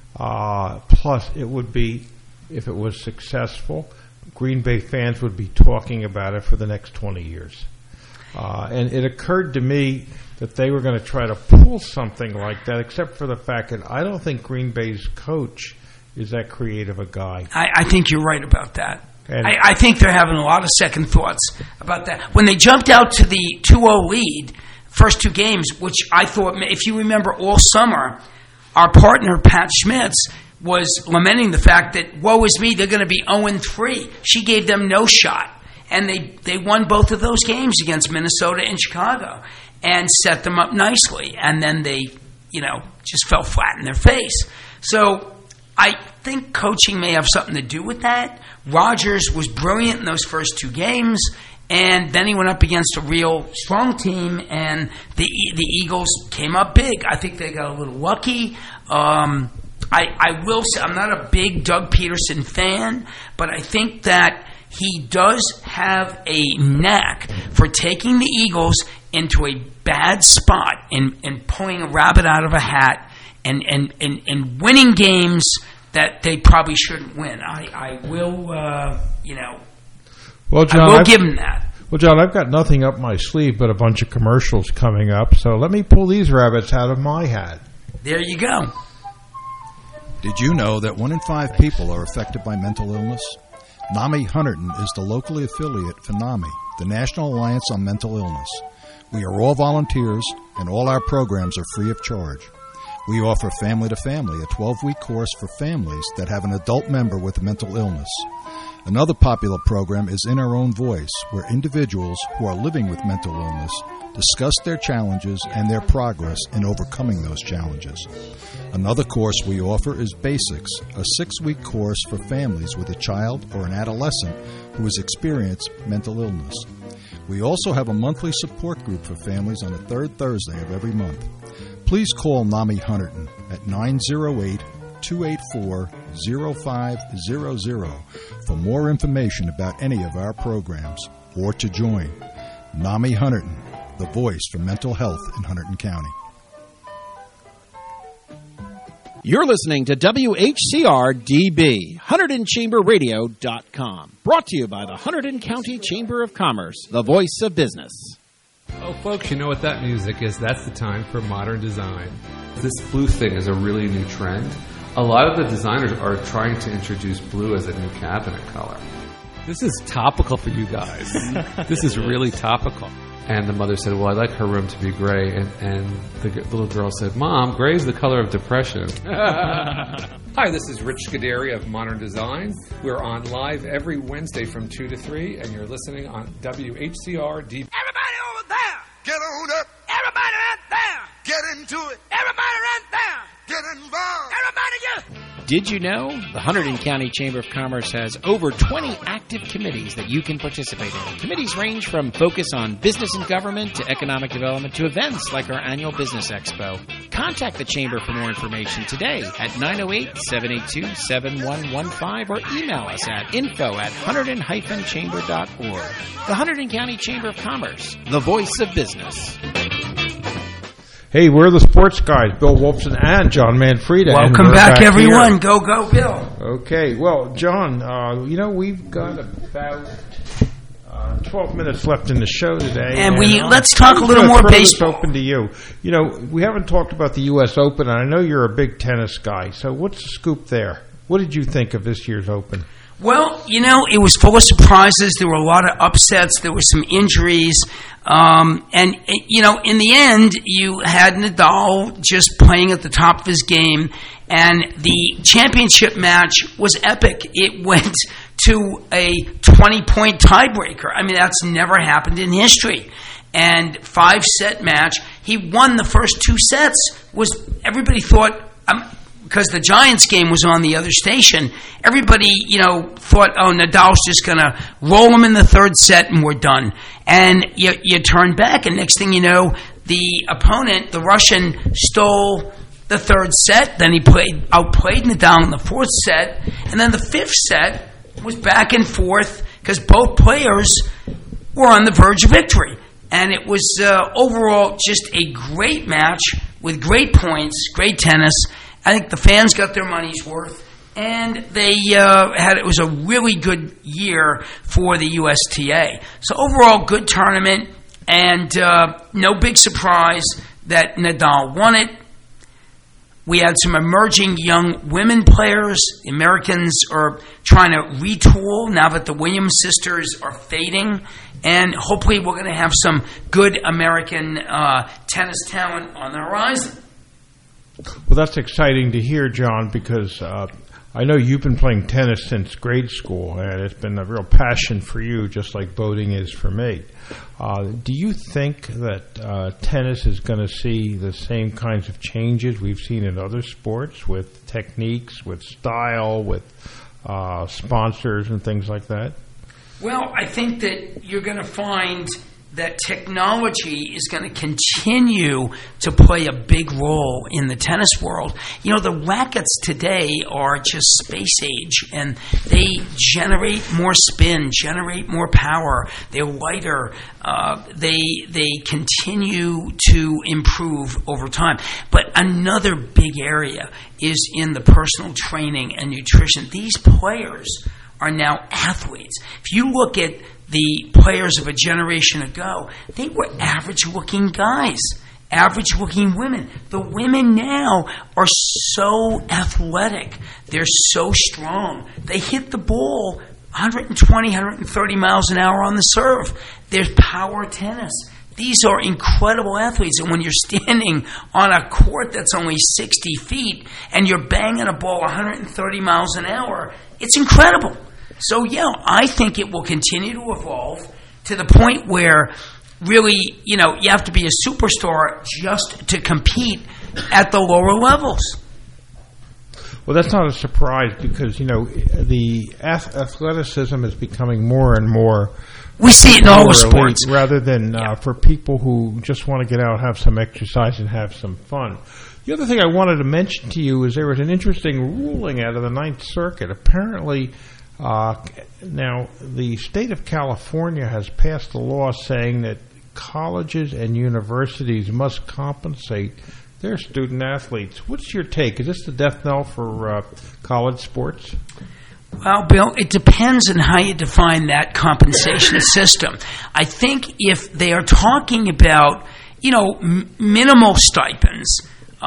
Plus, it would be, if it was successful, Green Bay fans would be talking about it for the next 20 years. And it occurred to me that they were going to try to pull something like that, except for the fact that I don't think Green Bay's coach is that creative a guy. I think you're right about that. I think they're having a lot of second thoughts about that. When they jumped out to the 2-0 lead, first 2 games, which I thought, if you remember all summer, our partner, Pat Schmitz, was lamenting the fact that, woe is me, they're going to be 0-3. She gave them no shot. And they won both of those games against Minnesota and Chicago and set them up nicely. And then they, just fell flat in their face. So I think coaching may have something to do with that. Rodgers was brilliant in those first 2 games, and then he went up against a real strong team, and the Eagles came up big. I think they got a little lucky. I will say I'm not a big Doug Peterson fan, but I think that he does have a knack for taking the Eagles into a bad spot and pulling a rabbit out of a hat and winning games that they probably shouldn't win. I will, Well, John, I will give him that. Well, John, I've got nothing up my sleeve but a bunch of commercials coming up, so let me pull these rabbits out of my hat. There you go. Did you know that 1 in 5 people are affected by mental illness? NAMI Hunterdon is the locally affiliate for NAMI, the National Alliance on Mental Illness. We are all volunteers, and all our programs are free of charge. We offer Family to Family, a 12-week course for families that have an adult member with a mental illness. Another popular program is In Our Own Voice, where individuals who are living with mental illness discuss their challenges and their progress in overcoming those challenges. Another course we offer is Basics, a 6-week course for families with a child or an adolescent who has experienced mental illness. We also have a monthly support group for families on the 3rd Thursday of every month. Please call NAMI Hunterdon at 908-284-0500 for more information about any of our programs or to join. NAMI Hunterdon, the voice for mental health in Hunterdon County. You're listening to WHCR-DB, HunterdonChamberRadio.com. Brought to you by the Hunterdon County Chamber of Commerce, the voice of business. Oh, folks, you know what that music is. That's the time for modern design. This blue thing is a really new trend. A lot of the designers are trying to introduce blue as a new cabinet color. This is topical for you guys. This is really topical. And the mother said, well, I'd like her room to be gray. And the little girl said, Mom, gray's the color of depression. Hi, this is Rich Scuderi of Modern Design. We're on live every Wednesday from 2 to 3, and you're listening on WHCR DB. Everybody over there, get on up. Everybody right there, get into it. Everybody right there, get involved. Everybody just... Did you know the Hunterdon County Chamber of Commerce has over 20 active committees that you can participate in? Committees range from focus on business and government to economic development to events like our annual Business Expo. Contact the Chamber for more information today at 908-782-7115 or email us at info@hunterdon-chamber.org. The Hunterdon County Chamber of Commerce, the voice of business. Hey, we're the sports guys, Bill Wolfson and John Manfreda. Welcome back, everyone. Here. Go, Bill. Okay, well, John, we've got about 12 minutes left in the show today. And let's talk a little more baseball. Open to you. We haven't talked about the U.S. Open, and I know you're a big tennis guy, so what's the scoop there? What did you think of this year's Open? Well, it was full of surprises. There were a lot of upsets. There were some injuries. And in the end, you had Nadal just playing at the top of his game. And the championship match was epic. It went to a 20-point tiebreaker. I mean, that's never happened in history. And 5-set match. He won the first 2 sets. Everybody thought... because the Giants game was on the other station, everybody, thought, Nadal's just going to roll him in the 3rd set and we're done. And you turn back, and next thing you know, the opponent, the Russian, stole the 3rd set. Then he outplayed Nadal in the 4th set. And then the 5th set was back and forth because both players were on the verge of victory. And it was overall just a great match with great points, great tennis. I think the fans got their money's worth, and it was a really good year for the USTA. So overall, good tournament, and no big surprise that Nadal won it. We had some emerging young women players. The Americans are trying to retool now that the Williams sisters are fading, and hopefully we're going to have some good American tennis talent on the horizon. Well, that's exciting to hear, John, because I know you've been playing tennis since grade school, and it's been a real passion for you, just like boating is for me. Do you think that tennis is going to see the same kinds of changes we've seen in other sports with techniques, with style, with sponsors and things like that? Well, I think that you're going to find that technology is going to continue to play a big role in the tennis world. The rackets today are just space age, and they generate more spin, generate more power. They're lighter. They continue to improve over time. But another big area is in the personal training and nutrition. These players are now athletes. If you look at the players of a generation ago, they were average-looking guys, average-looking women. The women now are so athletic. They're so strong. They hit the ball 120, 130 miles an hour on the serve. There's power tennis. These are incredible athletes. And when you're standing on a court that's only 60 feet and you're banging a ball 130 miles an hour, it's incredible. So, I think it will continue to evolve to the point where really, you have to be a superstar just to compete at the lower levels. Well, that's not a surprise because, the athleticism is becoming more and more. We see it in all the sports. Rather than for people who just want to get out, have some exercise, and have some fun. The other thing I wanted to mention to you is there was an interesting ruling out of the Ninth Circuit. Apparently, now the state of California has passed a law saying that colleges and universities must compensate their student athletes. What's your take? Is this the death knell for college sports? Well, Bill, it depends on how you define that compensation system. I think if they are talking about, minimal stipends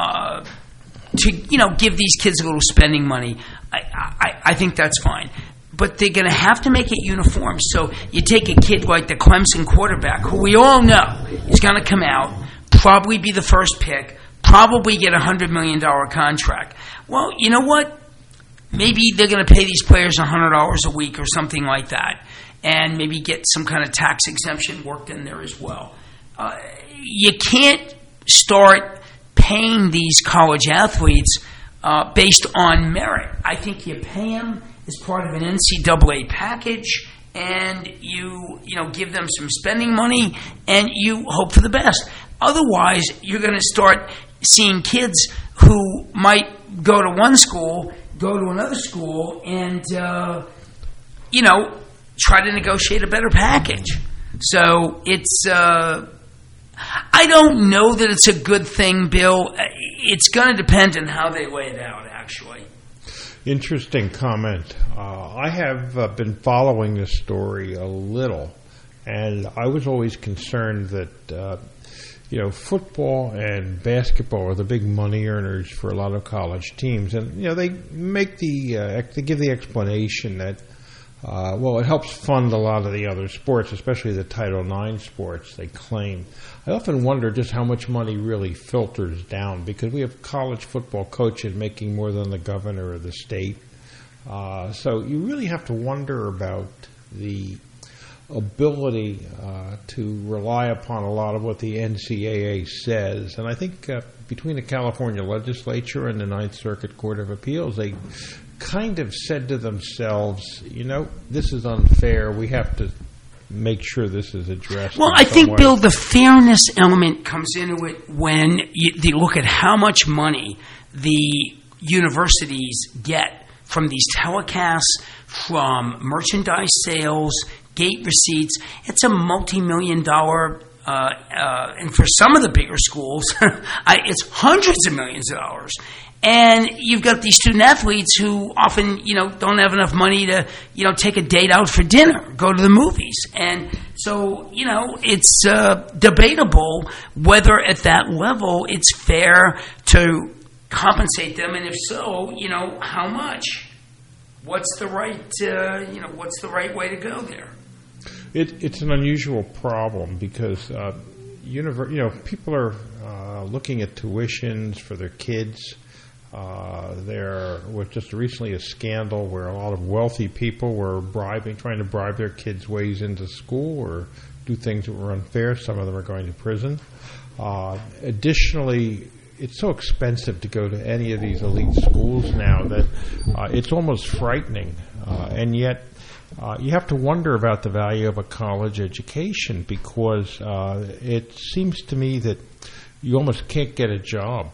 to, give these kids a little spending money, I think that's fine. but they're going to have to make it uniform. So you take a kid like the Clemson quarterback, who we all know is going to come out, probably be the first pick, probably get a $100 million contract. Well, you know what? Maybe they're going to pay these players $100 a week or something like that, and maybe get some kind of tax exemption worked in there as well. You can't start paying these college athletes based on merit. I think you pay them as part of an NCAA package, and you give them some spending money, and you hope for the best. Otherwise, you're going to start seeing kids who might go to one school, go to another school, and try to negotiate a better package. So it's I don't know that it's a good thing, Bill. It's going to depend on how they lay it out, actually. Interesting comment. I have been following this story a little, and I was always concerned that football and basketball are the big money earners for a lot of college teams, and they make they give the explanation that it helps fund a lot of the other sports, especially the Title IX sports, they claim. I often wonder just how much money really filters down, because we have college football coaches making more than the governor of the state. So you really have to wonder about the ability to rely upon a lot of what the NCAA says. And I think between the California legislature and the Ninth Circuit Court of Appeals, they kind of said to themselves, this is unfair. We have to make sure this is addressed. Well, I think, Bill, the fairness element comes into it when you look at how much money the universities get from these telecasts, from merchandise sales, gate receipts. It's a multi-million-dollar, and for some of the bigger schools, it's hundreds of millions of dollars. And you've got these student athletes who often, don't have enough money to, take a date out for dinner, go to the movies. And so, it's debatable whether at that level it's fair to compensate them, and if so, how much? What's the right, what's the right way to go there? It's an unusual problem because, people are looking at tuitions for their kids. There was just recently a scandal where a lot of wealthy people were trying to bribe their kids' ways into school or do things that were unfair. Some of them are going to prison. Additionally, it's so expensive to go to any of these elite schools now that it's almost frightening. And yet, you have to wonder about the value of a college education, because it seems to me that you almost can't get a job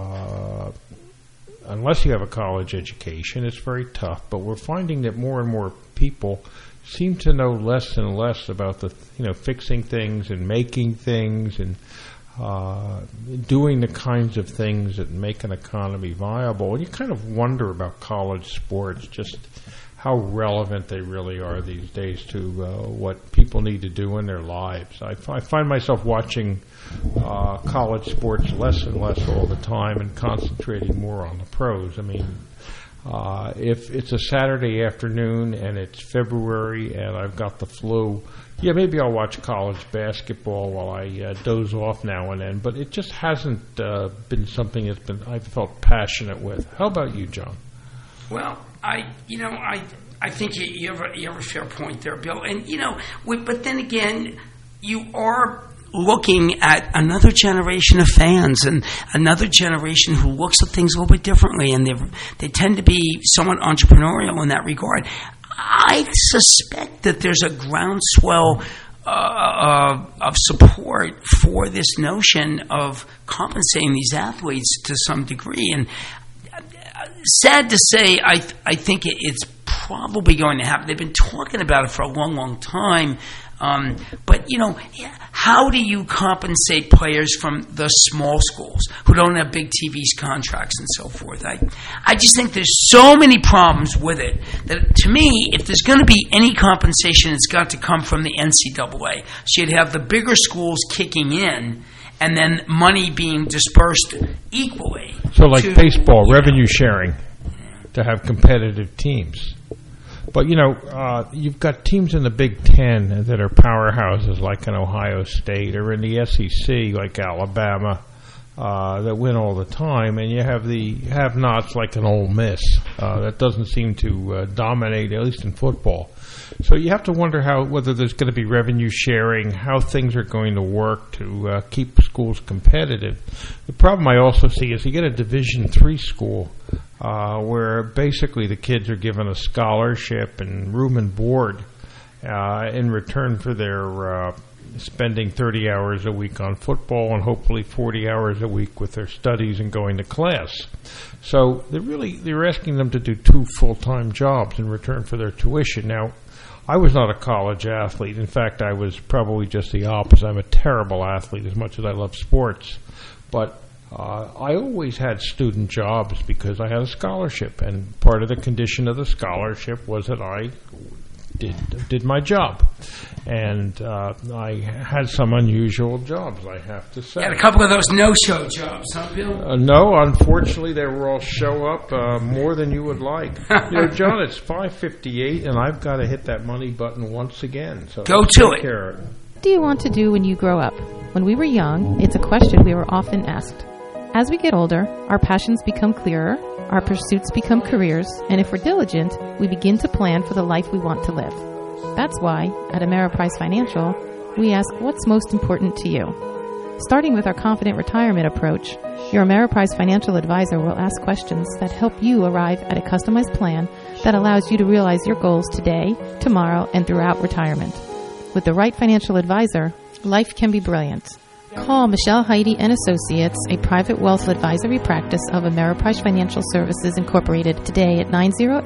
unless you have a college education. It's very tough, but we're finding that more and more people seem to know less and less about the fixing things and making things and doing the kinds of things that make an economy viable. And you kind of wonder about college sports, just how relevant they really are these days to what people need to do in their lives. I find myself watching college sports less and less all the time and concentrating more on the pros. I mean, if it's a Saturday afternoon and it's February and I've got the flu, maybe I'll watch college basketball while I doze off now and then, but it just hasn't been something I've felt passionate with. How about you, John? Well, I think you have a fair point there, Bill. And but then again, you are looking at another generation of fans and another generation who looks at things a little bit differently, and they tend to be somewhat entrepreneurial in that regard. I suspect that there's a groundswell of support for this notion of compensating these athletes to some degree. And sad to say, I think it's probably going to happen. They've been talking about it for a long, long time. But, how do you compensate players from the small schools who don't have big TV contracts and so forth? I just think there's so many problems with it that, to me, if there's going to be any compensation, it's got to come from the NCAA. So you'd have the bigger schools kicking in and then money being dispersed equally. So like baseball, revenue sharing to have competitive teams. But, you've got teams in the Big Ten that are powerhouses like an Ohio State, or in the SEC like Alabama, that win all the time, and you have the have-nots like an Ole Miss that doesn't seem to dominate, at least in football. So you have to wonder whether there's going to be revenue sharing, how things are going to work to keep schools competitive. The problem I also see is you get a Division III school where basically the kids are given a scholarship and room and board in return for their spending 30 hours a week on football and hopefully 40 hours a week with their studies and going to class. So they're asking them to do 2 full-time jobs in return for their tuition. Now, I was not a college athlete. In fact, I was probably just the opposite. I'm a terrible athlete as much as I love sports. But I always had student jobs because I had a scholarship, and part of the condition of the scholarship was that I did my job. And I had some unusual jobs, I have to say. You had a couple of those no-show jobs, huh, Bill? No, unfortunately, they were all show up more than you would like. John, it's 5:58, and I've got to hit that money button once again. So go to it. What do you want to do when you grow up? When we were young, it's a question we were often asked. As we get older, our passions become clearer, our pursuits become careers, and if we're diligent, we begin to plan for the life we want to live. That's why, at Ameriprise Financial, we ask what's most important to you. Starting with our Confident Retirement approach, your Ameriprise Financial advisor will ask questions that help you arrive at a customized plan that allows you to realize your goals today, tomorrow, and throughout retirement. With the right financial advisor, life can be brilliant. Call Michelle Heidi & Associates, a private wealth advisory practice of Ameriprise Financial Services Incorporated, today at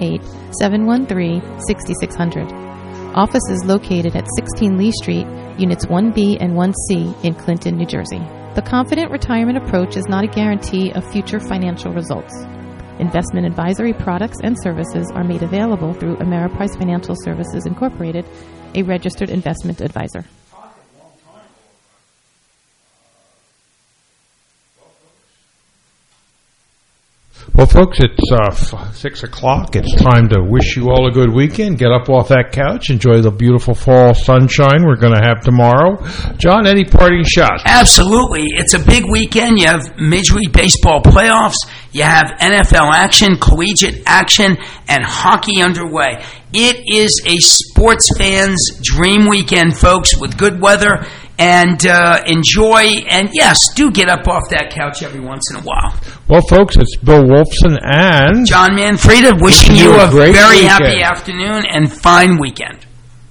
908-713-6600. Office is located at 16 Lee Street, Units 1B and 1C in Clinton, New Jersey. The Confident Retirement approach is not a guarantee of future financial results. Investment advisory products and services are made available through Ameriprise Financial Services Incorporated, a registered investment advisor. Well, folks, it's 6 o'clock. It's time to wish you all a good weekend. Get up off that couch. Enjoy the beautiful fall sunshine we're going to have tomorrow. John, any parting shots? Absolutely. It's a big weekend. You have Major League Baseball playoffs. You have NFL action, collegiate action, and hockey underway. It is a sports fan's dream weekend, folks, with good weather. And enjoy, and yes, do get up off that couch every once in a while. Well, folks, it's Bill Wolfson and John Manfreda wishing you a very weekend. Happy afternoon and fine weekend.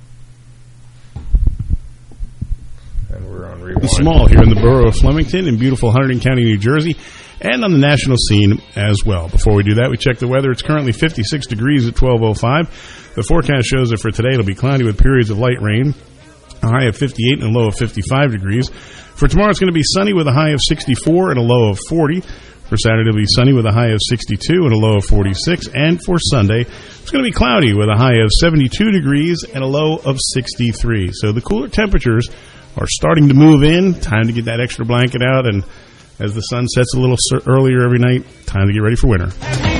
And we're on Rewind. Small here in the borough of Flemington in beautiful Hunterdon County, New Jersey, and on the national scene as well. Before we do that, we check the weather. It's currently 56 degrees at 12:05. The forecast shows that for today it'll be cloudy with periods of light rain. A high of 58 and a low of 55 degrees. For tomorrow, it's going to be sunny with a high of 64 and a low of 40. For Saturday, it'll be sunny with a high of 62 and a low of 46. And for Sunday, it's going to be cloudy with a high of 72 degrees and a low of 63. So the cooler temperatures are starting to move in. Time to get that extra blanket out. And as the sun sets a little earlier every night, time to get ready for winter.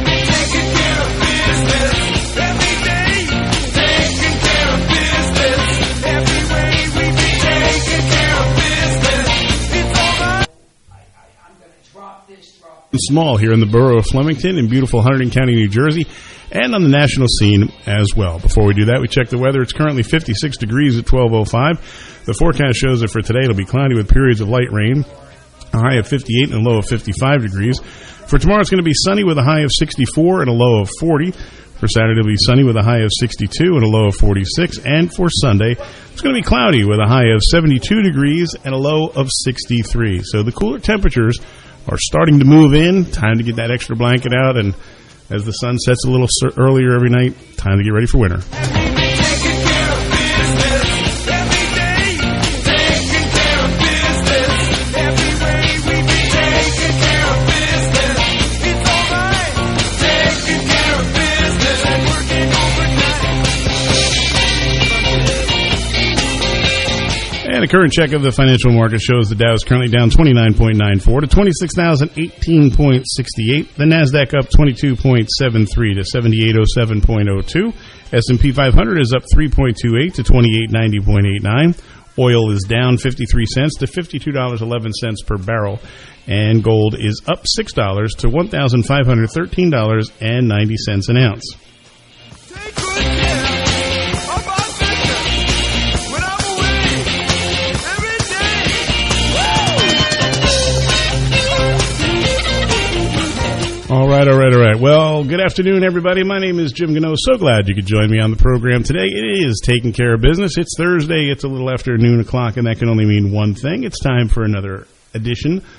Small here in the borough of Flemington in beautiful Hunterdon County, New Jersey, and on the national scene as well. Before we do that, we check the weather. It's currently 56 degrees at 12:05. The forecast shows that for today it'll be cloudy with periods of light rain, a high of 58 and a low of 55 degrees. For tomorrow, it's going to be sunny with a high of 64 and a low of 40. For Saturday, it'll be sunny with a high of 62 and a low of 46. And for Sunday, it's going to be cloudy with a high of 72 degrees and a low of 63. So the cooler temperatures are starting to move in. Time to get that extra blanket out. And as the sun sets a little earlier every night, time to get ready for winter. And a current check of the financial market shows the Dow is currently down 29.94 to 26,018.68. The Nasdaq up 22.73 to 7807.02. S&P 500 is up 3.28 to 2890.89. Oil is down 53 cents to $52.11 per barrel. And gold is up $6 to $1,513.90 an ounce. All right. Well, good afternoon, everybody. My name is Jim Gano. So glad you could join me on the program today. It is Taking Care of Business. It's Thursday. It's a little after noon o'clock, and that can only mean one thing. It's time for another edition